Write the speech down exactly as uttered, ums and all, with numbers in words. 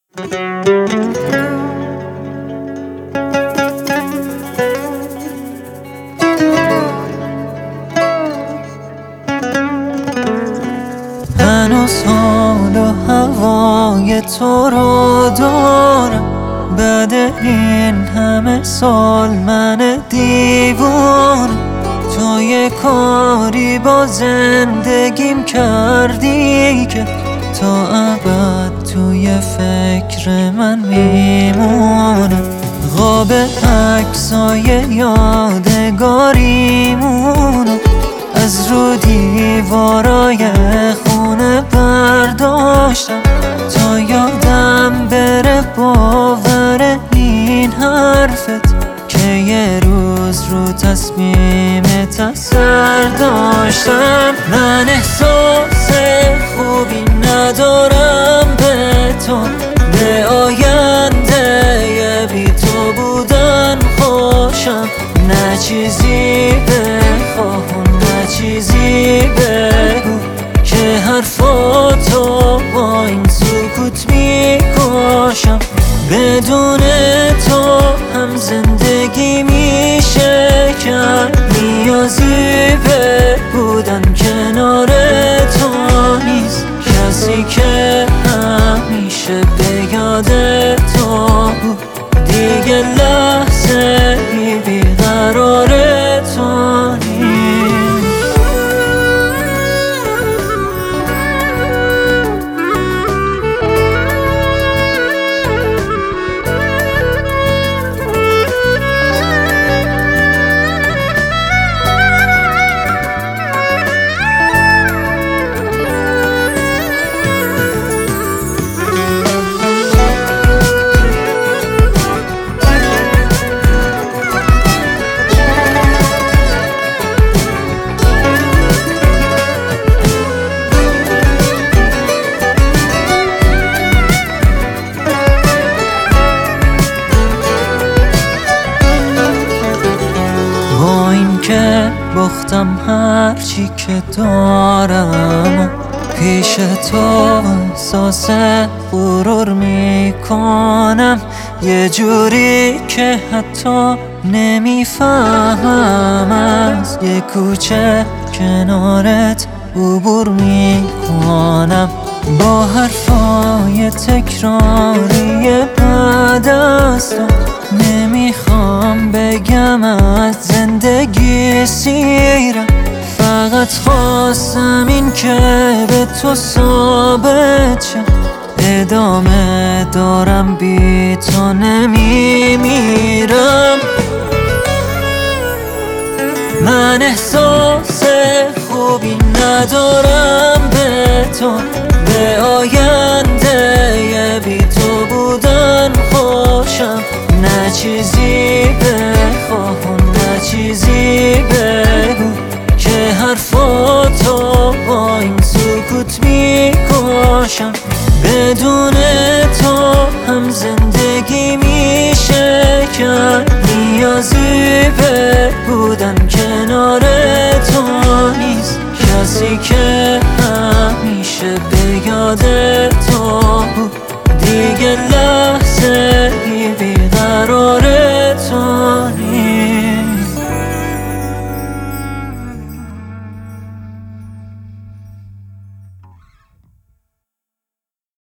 هنوز حال و هوای تو رو دارم، بعد این همه سال من دیوانه. تو یه کاری با زندگیم کردی که تا ابد توی فکر من میمونه. قاب عکسای یادگاریمونو از رو دیوارای خونه برداشتم تا یادم بره باور این حرفت که یه روز رو تصمیمت اثر داشتم. من احساس خوبی ندارم به تو، به آینده بی تو بودن خوشم. نه چیزی بخواه نه چیزی بگو که حرفاتو با این سکوت میکشم. بدون تو هم زندگی میشه کرد، نیازی به بودن کنار تو نیست. کسی که همیشه به یاد تو بود دیگه لحظه بیقرار تو نیست. با این که باختم هرچی که دارم، پیش تو احساس غرور میکنم. یه جوری که حتی نمیفهمم از یه کوچه کنارت عبور میکنم. با حرفای تکراری بعد از تو نمیخوام بگم از زندگی سیرم، فقط خواستم این که به تو ثابت شم. ادامه دارم بی تو نمیمیرم. من احساس خوبی ندارم به تو، به آینده بی تو بودن خوشم. نه چیزی بخواه نه چیزی بگو که حرفاتو با این سکوت میکشم. بدون تو هم زندگی میشه کرد، نیازی به بودن کنار تو نیست. کسی که همیشه به یاد